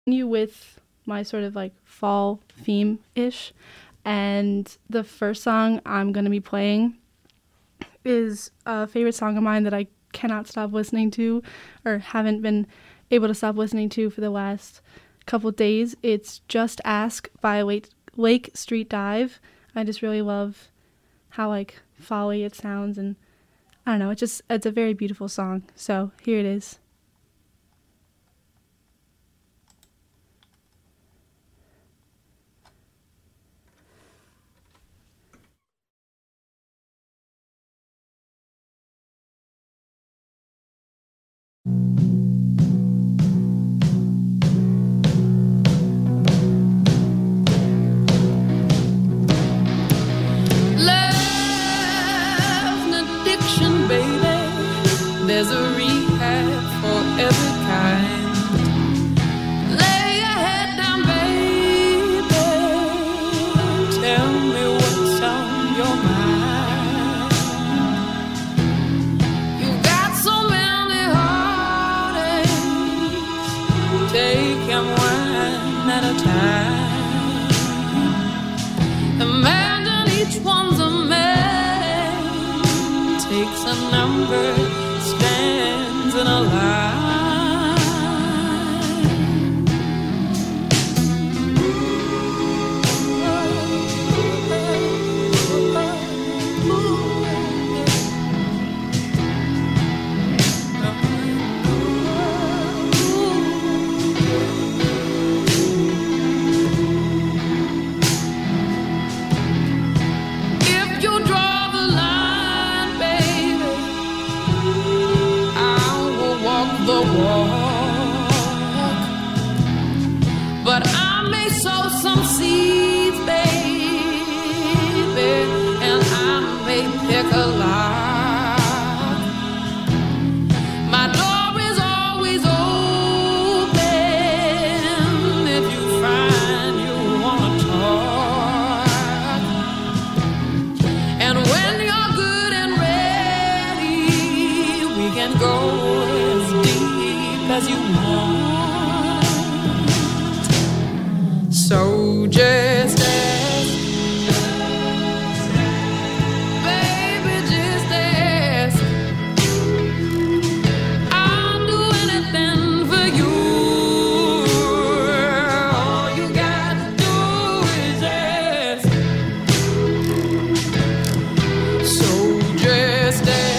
continue with my sort of like fall theme ish. And the first song I'm going to be playing is a favorite song of mine that I cannot stop listening to, or haven't been able to stop listening to for the last couple days. It's Just Ask by Lake Street Dive. I just really love how like folly it sounds, and I don't know, it's a very beautiful song. So here it is. There's a rehab for every kind. Lay your head down, baby. Tell me what's on your mind. You've got so many heartaches. Take them one at a time. Imagine each one's a man. Takes a number, stands in a line. If you draw the line, baby, the walk, but I may sow some seeds, baby, and I may pick a lock. My door is always open if you find you wanna talk, and when you're good and ready, we can go as you want. So just ask, baby, just ask. I'll do anything for you. All you gotta do is ask. So just ask.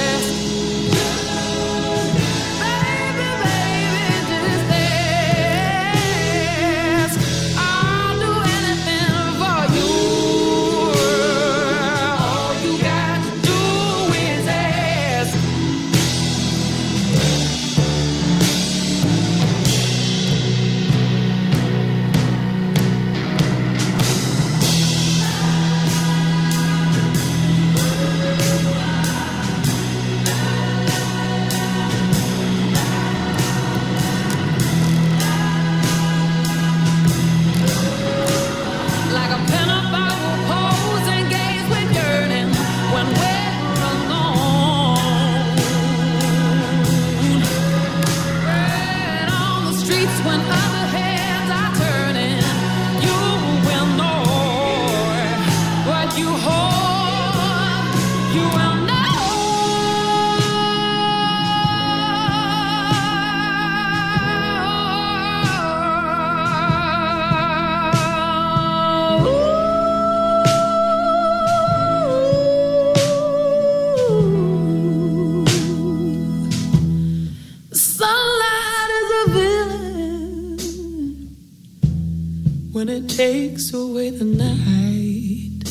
When it takes away the night,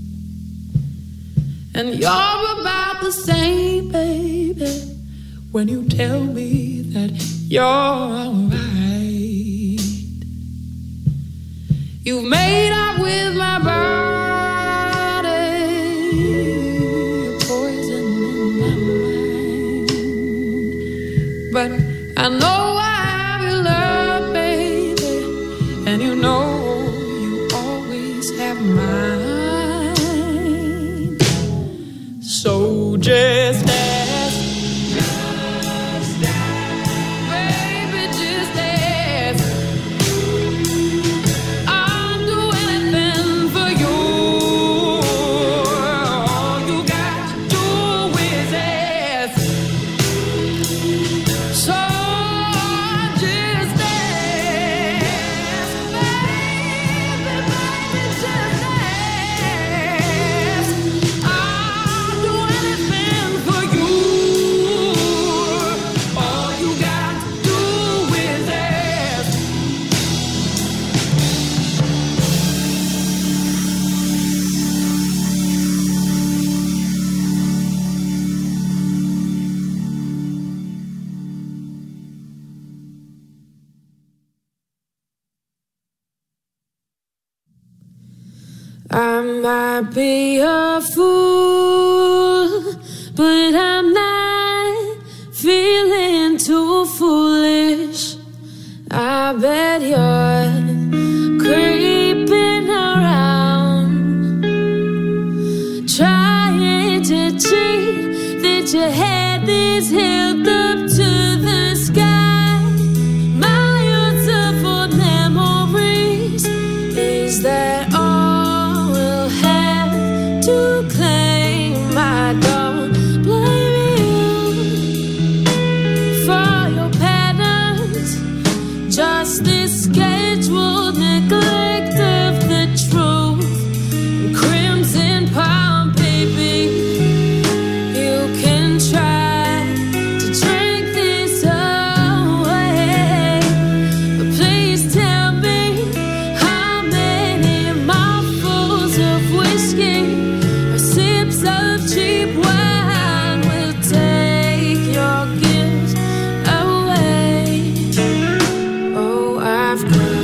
and you're about the same, baby, when you tell me that you're alright. You've made up with my body, poison in my mind, but I know I have your love, baby, and you know have mine. So just ask, baby, just ask. I might be a fool, but I'm not feeling too foolish. I bet you're creeping around, trying to cheat that your head is held up to the sky. My beautiful memories, is that all we'll have to claim? I don't blame you for your patterns, just this scheduled neglect of the truth. Crimson palm, baby, you can try to drink this away, but please tell me how many mouthfuls of whiskey or sips of cheap wine will take your gifts away. Oh, I've cried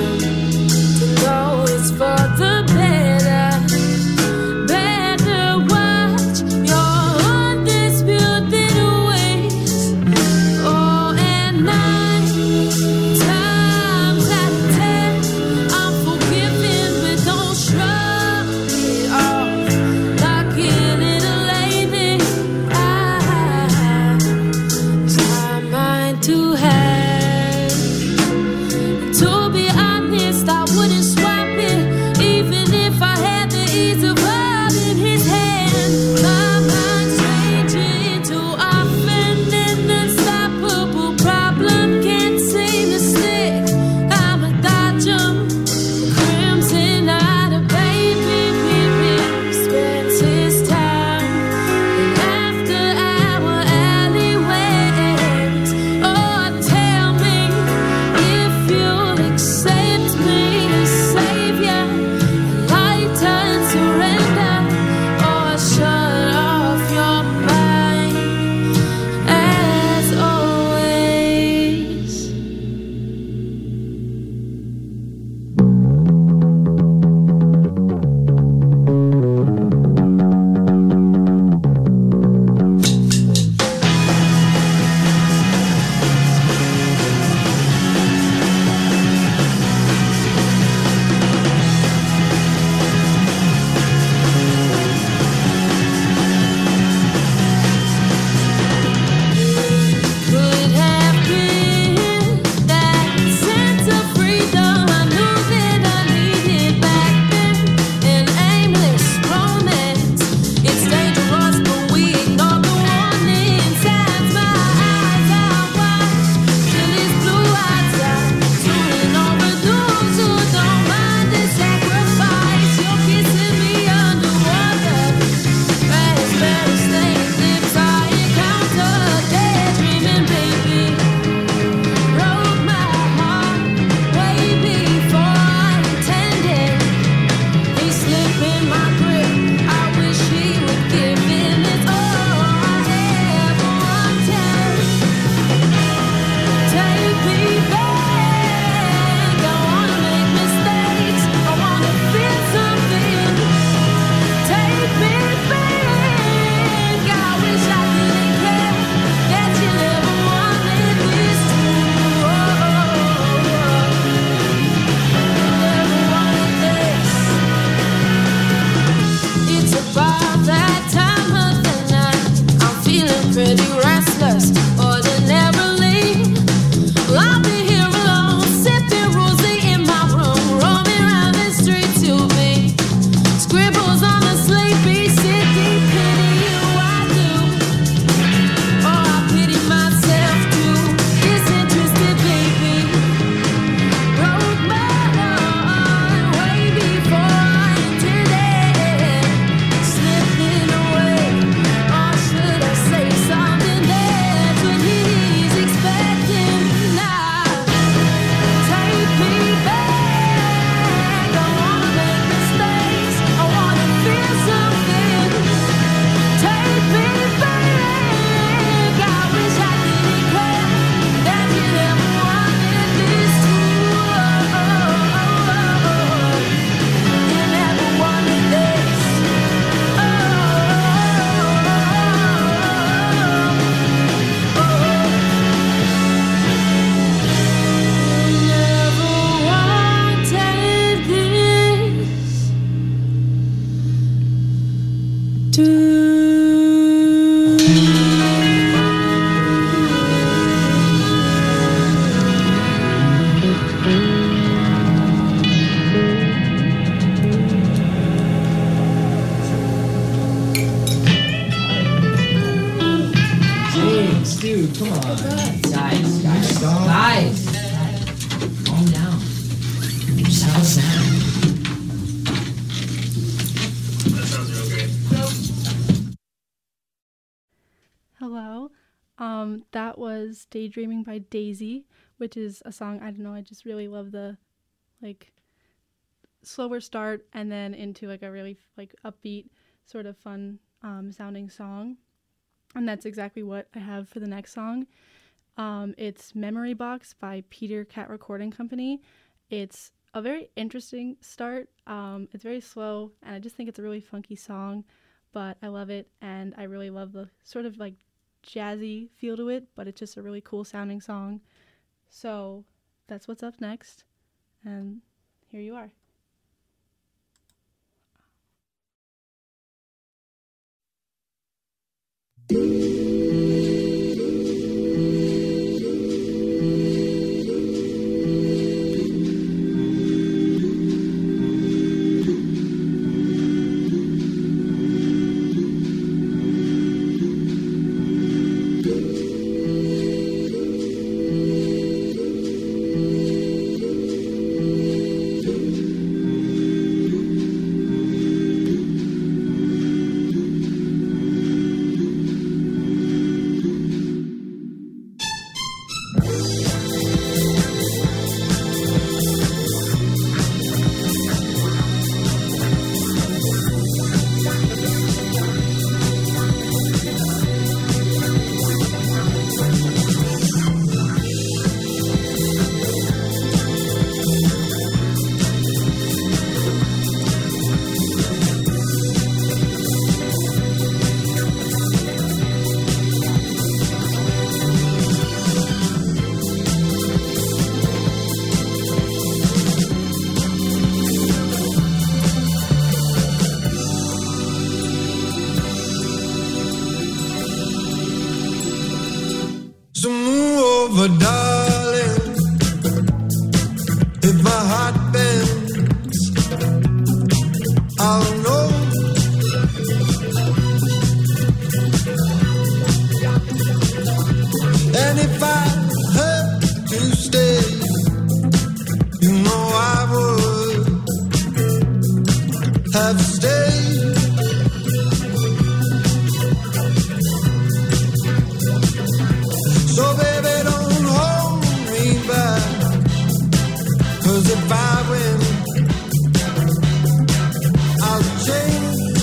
Come on. Guys. Calm down. Just have a snack. That sounds real great. Hello. That was Daydreaming by Daisy, which is a song, I don't know, I just really love the slower start and then into a really upbeat sort of fun sounding song. And that's exactly what I have for the next song. It's Memory Box by Peter Cat Recording Company. It's a very interesting start. It's very slow, and I just think it's a really funky song, but I love it, and I really love the sort of jazzy feel to it, but it's just a really cool sounding song. So that's what's up next, and here you are. So move over, darling. If my heart bends, I'll know. And if I had to stay, you know I would have stayed. So baby, don't hold me back, 'cause if I win, I'll change.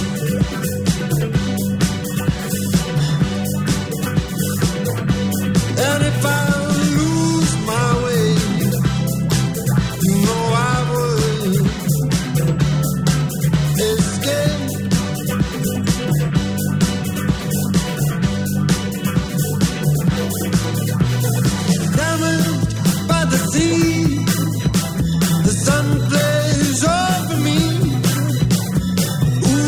And if I lose my way, you know I would escape. Diamond by the sea, the sun plays over me. Ooh,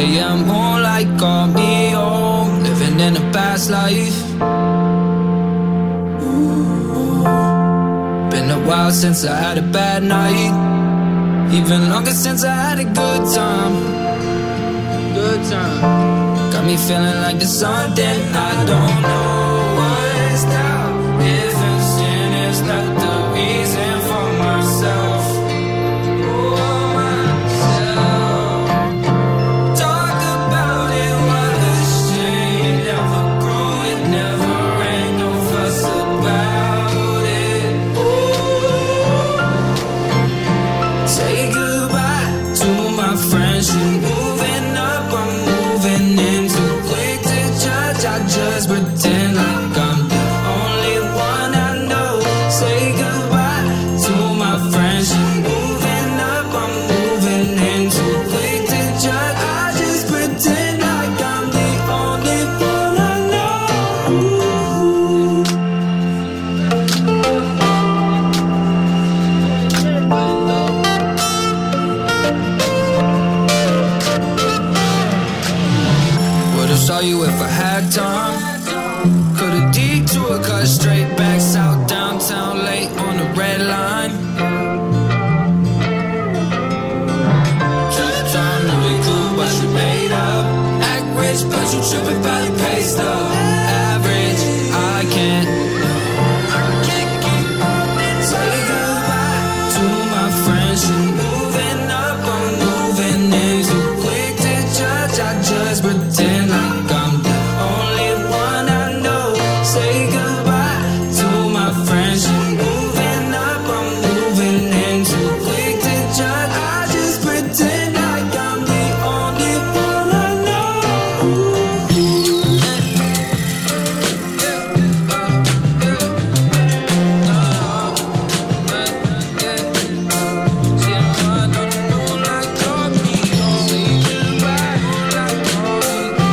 yeah, moonlight call me home. Living in a past life. Been a while since I had a bad night. Even longer since I had a good time. Good time. Got me feeling like the sun, then I don't know what's now. If sin is not the reason for myself. Oh, myself. Talk about it, what a shame. Never grew, it never rained, no fuss about it. Say goodbye to my friends. You moving up, I'm moving in. Too quick to judge, I just pretend like I'm the only one I know. Say goodbye to my friends. You moving up, I'm moving in. Too quick to judge, I just pretend like I'm the only one I know. Would've saw you if I had time. Could've detour, cut straight back south downtown late on the red line. Took time to be cool, but you made up. Act rich, but you tripping by the pay stub. Average, I can't keep say goodbye to my friends. You moving up, I'm moving in. Too quick to judge, I just pretend like I'm the only one I know. Say goodbye to my friends. You moving up, I'm moving in. Too quick to judge, I just pretend like I'm the only one I know. See, I don't know like call me home. Say goodbye, like call me.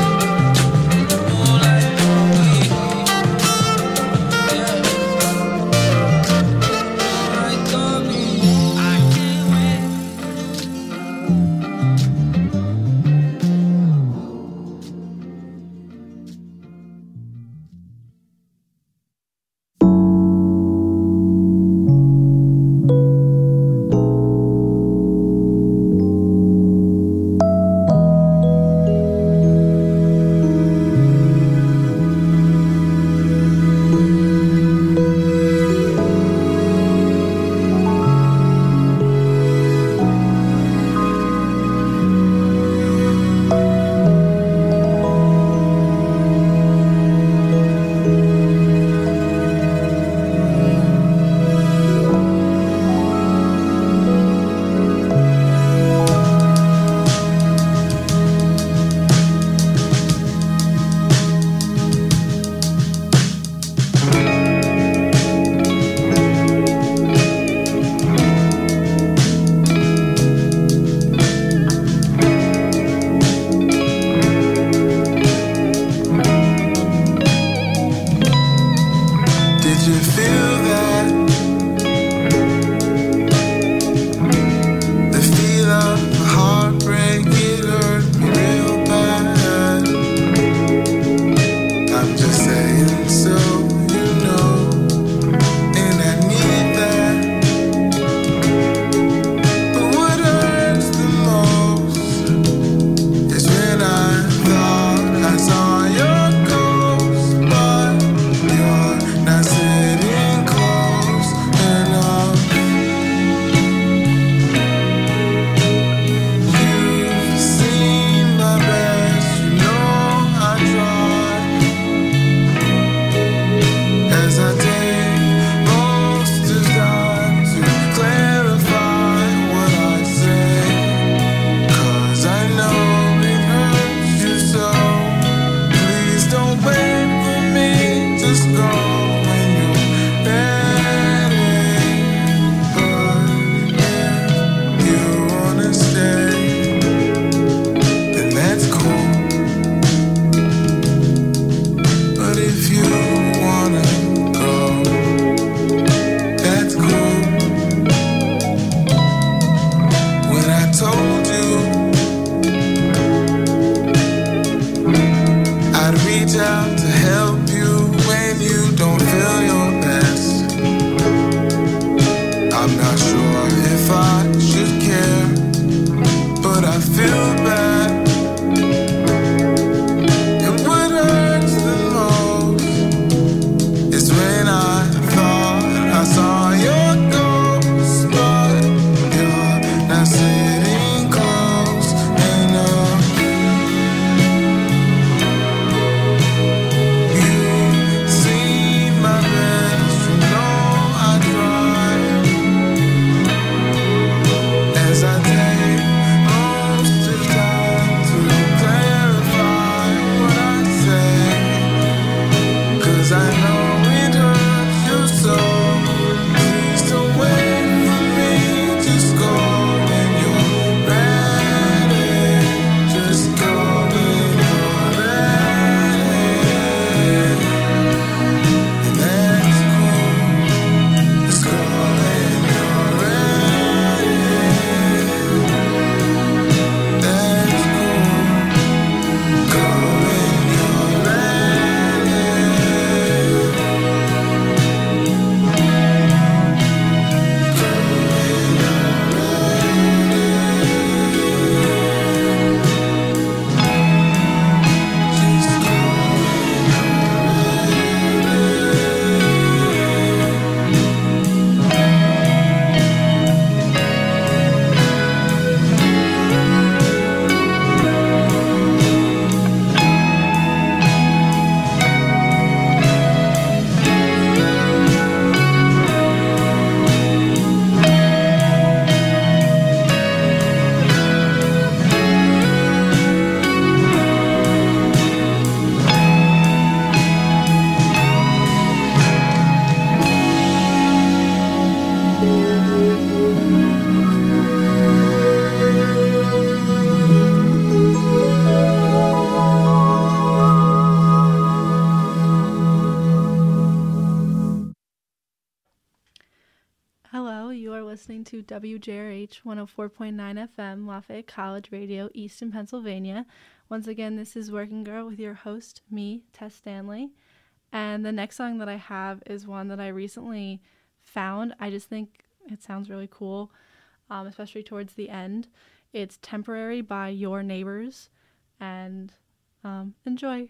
to WJRH 104.9 FM, Lafayette College Radio, Easton, Pennsylvania. Once again, this is Working Girl with your host, me, Tess Stanley. And the next song that I have is one that I recently found. I just think it sounds really cool, especially towards the end. It's Temporary by Your Neighbors. And enjoy.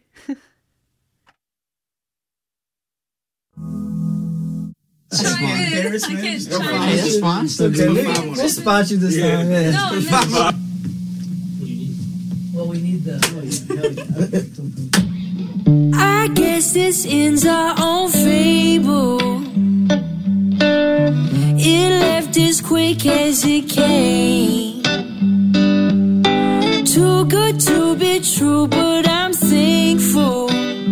Embarrassment. That's fine. Okay, we'll spot you this time. Man. No. Well, we need the. I guess this ends our own fable. It left as quick as it came. Too good to be true, but I'm thankful.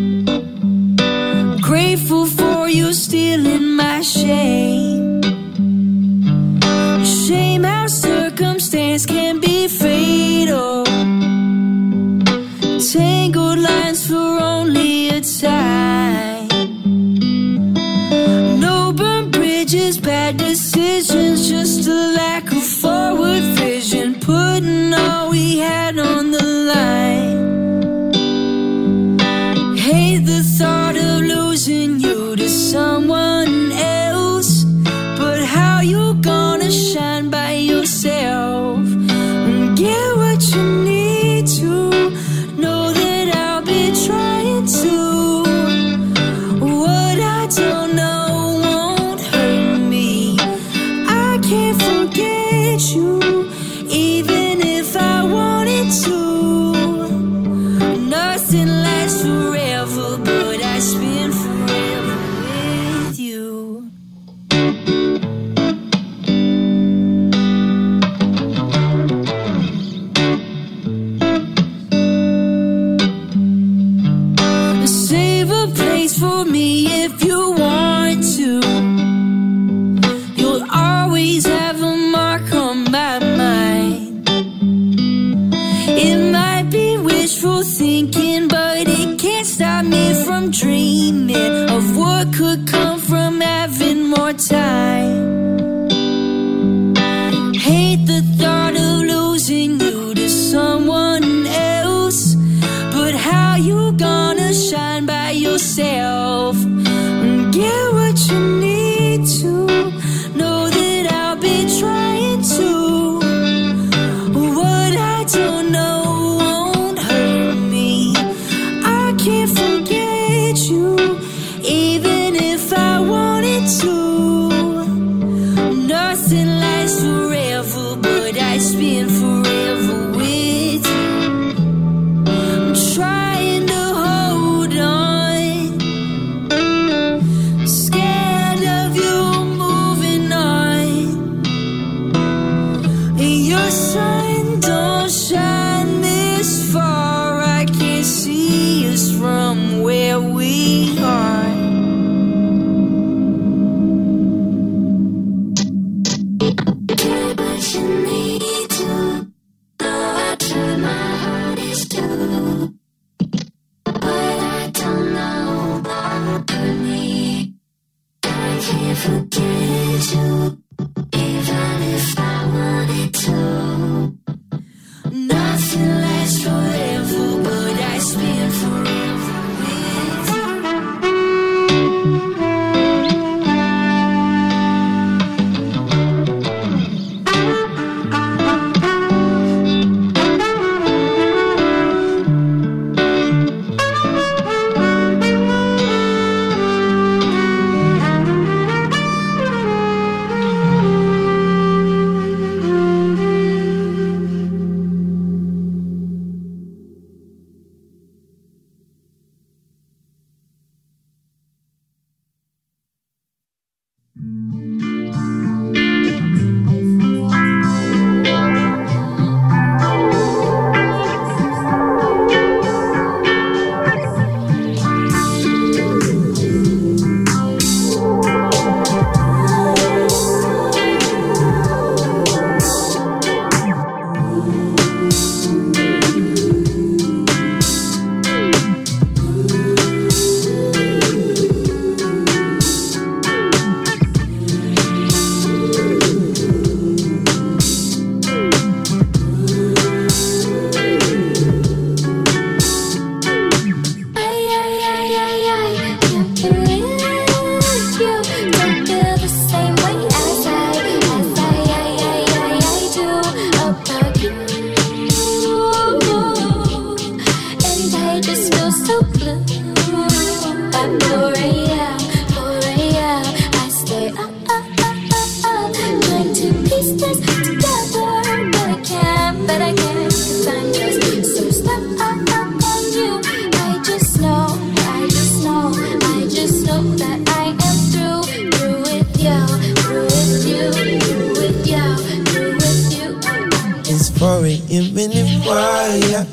Grateful for you stealing my shame. Shame how circumstance can be fatal. Tangled lines for only a time. No burnt bridges, bad decisions, just a lack of forward vision. Putting all we had on the line. Hate the thought of losing you to someone else, but how you gonna shine by yourself and get what you need to? Know that I'll be trying to. What I don't know won't hurt me. I can't forget you, even if I wanted to. Nothing lasts forever, but I spend forever with you. Save a place for me if you want to. You'll always have a mark on my mind. It might be wishful thinking, but it can't stop me from dreaming of what could come from having more time. Hate the thought of losing you to someone else, but how you gonna shine by yourself and get what you need to? Know that I'll be trying to. What I don't know won't hurt me. I can't forget you, even if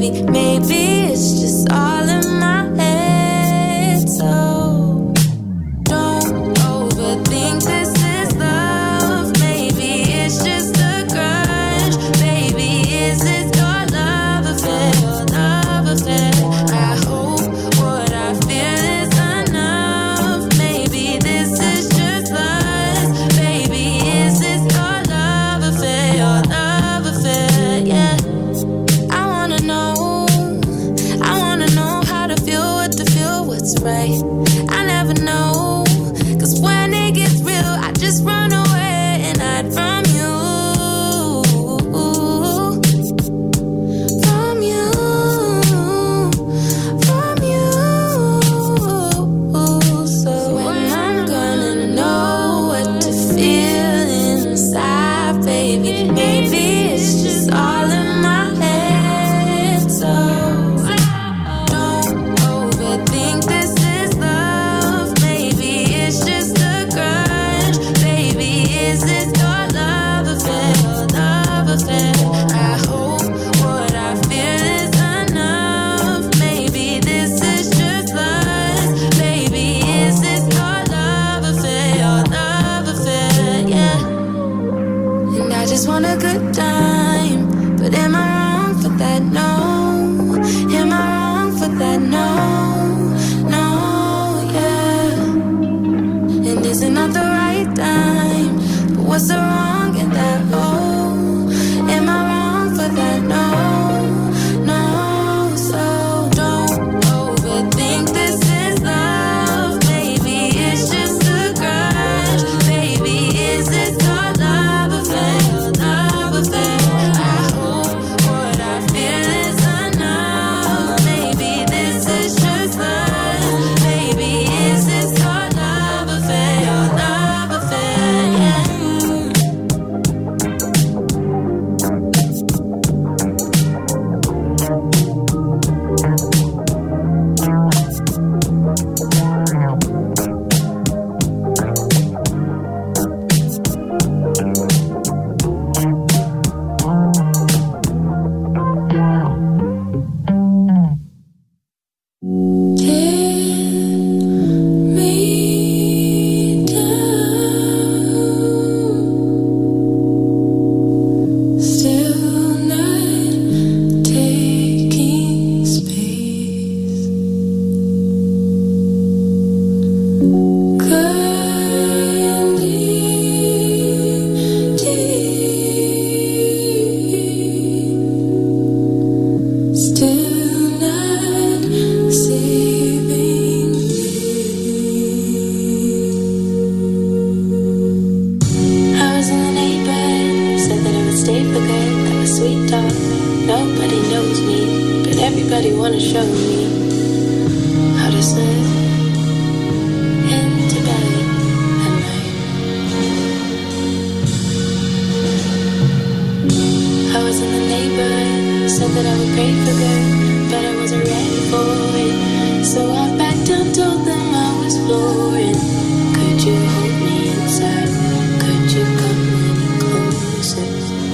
baby. Maybe it's just all in my head. So don't overthink this is love. Maybe it's just a grudge. Baby, is this your love affair? Your love affair? I hope what I feel is enough. Maybe this is just lust. Baby, is this your love affair? Your love affair? Yeah. I wanna know how to feel, what to feel, what's right. I never know, 'cause when it gets real, I just run away and hide from you. From you, from you. So when I'm gonna know what to feel inside, baby, maybe it's just all in my head. So don't overthink this is love. Maybe it's just a grudge. Baby, is this your love affair? Your love affair? I hope what I feel is enough. Maybe this is just lust. Baby, is this your love affair? Your love affair? Yeah. And I just want a good time, but am I wrong for that? No. Am I wrong for that? No, no, yeah. And is it not the right time? But what's the wrong in that? Oh, am I wrong for that? No, no. So don't overthink this is love. Maybe it's just a grudge. Baby, is this your love affair? Your love affair? I hope what I feel is enough. Maybe this is just love. Maybe is this your love affair? Your love affair? Yeah. Still not taking space. Currently deep. Still not saving me. I was in the neighborhood, said that I would stay for good. That was sweet talk. Nobody knows me, but everybody wanna show me how to slip into bed at night. I was in the neighborhood, said that I would pray for good, but I wasn't ready for it. So I backed up, told them I was flooring. Could you hold me inside? Could you come any closer?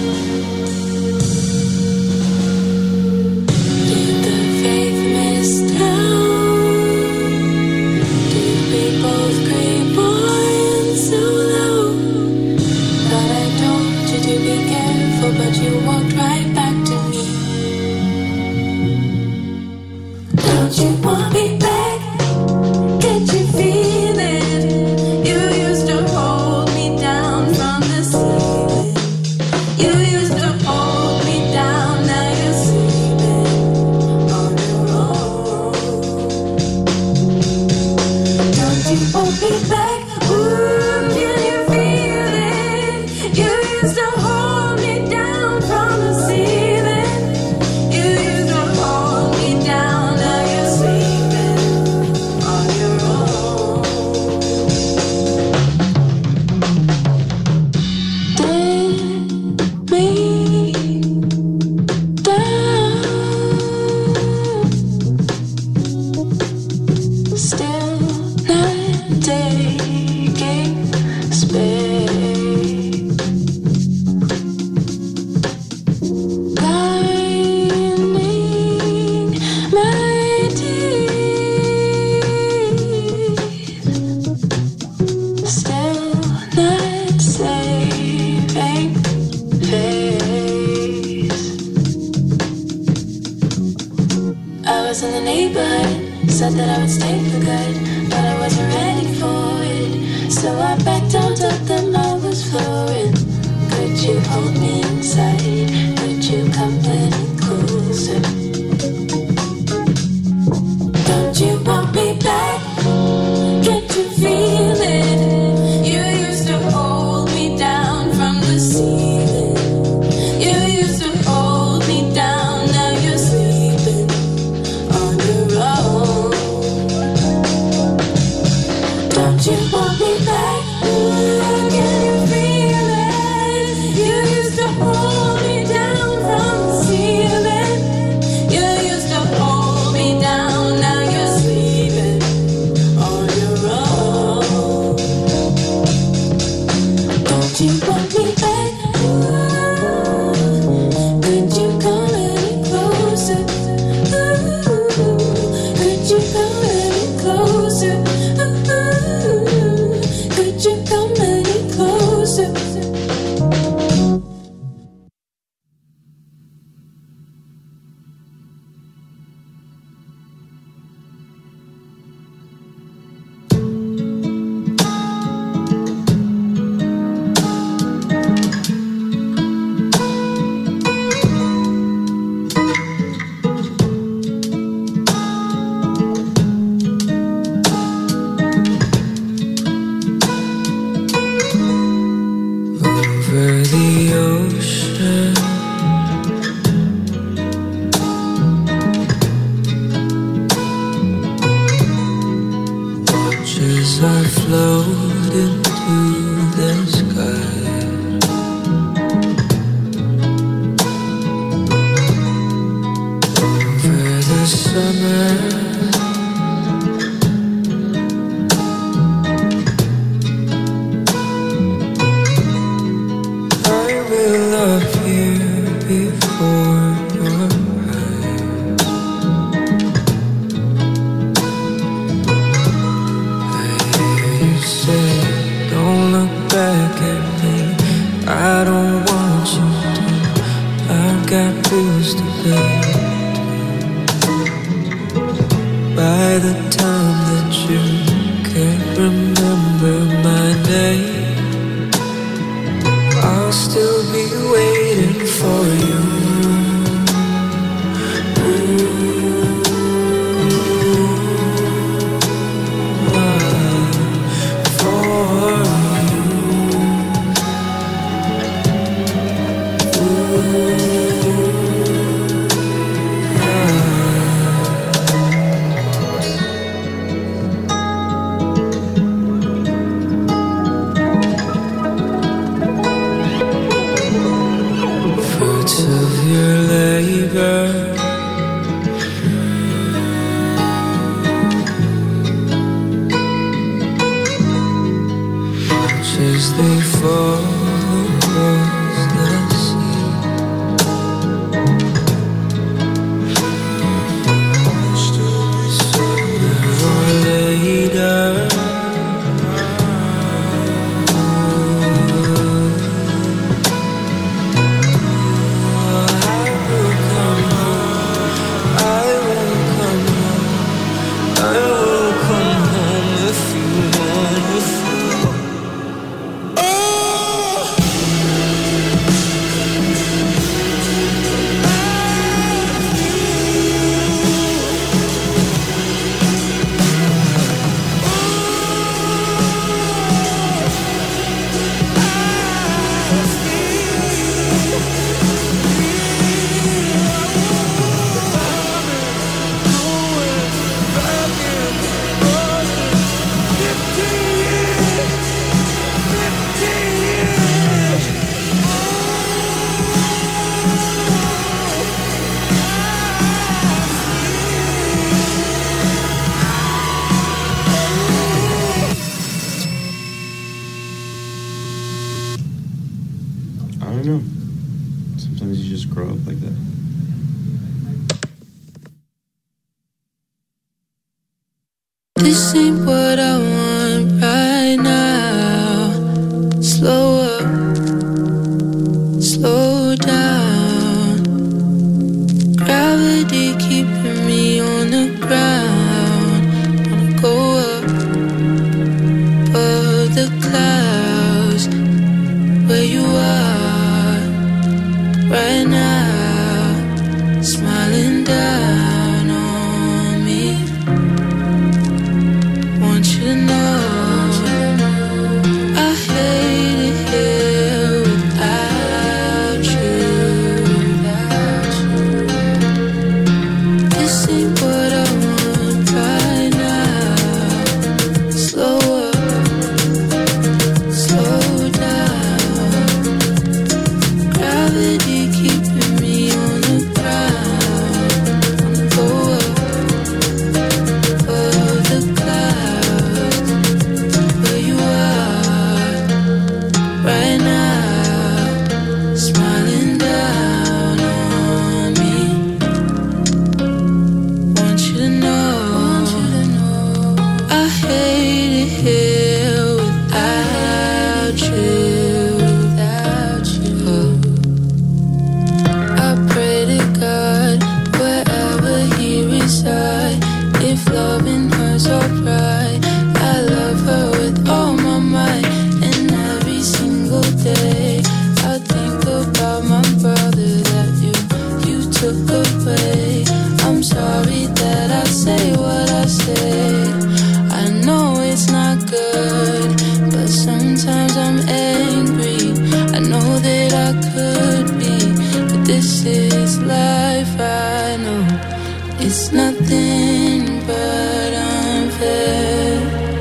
Did the faith miss down? Did we both creep on so low? Thought I told you to be careful, but you walked right back to me. Don't you want me back? Can't you feel it? You used to hold me down from the ceiling. You used to hold me down, now you're sleeping on your own. Don't you hold me back? Ooh, can you feel it? You used to hold me down from the ceiling. You used to hold me down, now you're sleeping. girls in the neighborhood said that I would stay for good, but I wasn't ready for it. So I backed down, told them I was flooring. Could you hold me inside? Could you come any closer? Don't you want me back? Can't you feel it? You used to hold me down from the ceiling. You used to hold me down. Now you're sleeping on your own. Don't you want me back? Can you feel it? You used to hold me down from the ceiling. You used to hold me down. Now you're sleeping on your own. Don't you want me back? Could you come any closer? Could you come any closer? Could you come any closer? Over the ocean, watches are float into the sky. Over the summer, I will appear before your eyes. I hear you say, don't look back at me. I don't want you to. I've got bills to pay. By the time that you can't remember my name, I'll still be waiting for you. Fruits of your labor, watch as they fall across the sea. Sooner or later, I don't know. Sometimes you just grow up like that. This ain't what I want right now. Slow up, slow down. Gravity keeping me on the right now, smiling down on me. Want you to know I hate it here without you. This ain't what I want right now. Slow up, slow down. Gravity keeping me on the ground. Go up above the clouds, where you are right now, smiling down on me. Want you to know I hate it here without you. I pray to God wherever He reside. If loving her's alright, I love her with all my might. And every single day I think about my brother that you took away. I'm sorry that I say what I say. I know it's not good, but sometimes I'm angry. I know that I could be, but this is life. I know it's nothing but unfair.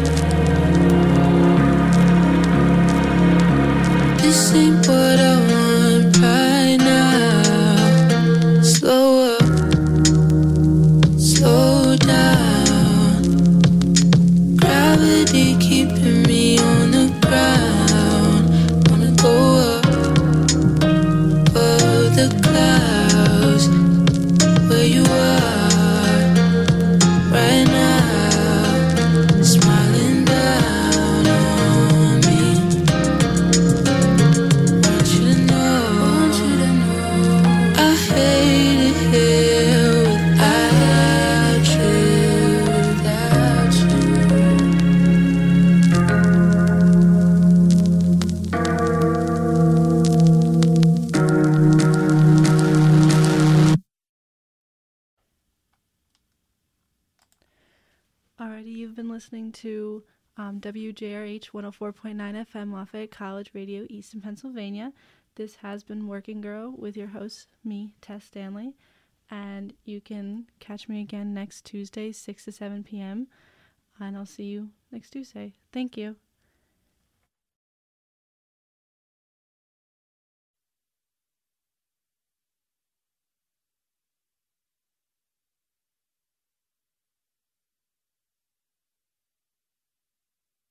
This ain't what I want right now. Slow up, slow down. Gravity keeping me on the ground. Wanna go up above the clouds, where you are right now, smiling down on me. Want you to know I hate it here without you. Alrighty, you've been listening to WJRH 104.9 FM Lafayette College Radio, Easton, Pennsylvania. This has been Working Girl with your host, me, Tess Stanley. And you can catch me again next Tuesday, 6 to 7 p.m. And I'll see you next Tuesday. Thank you.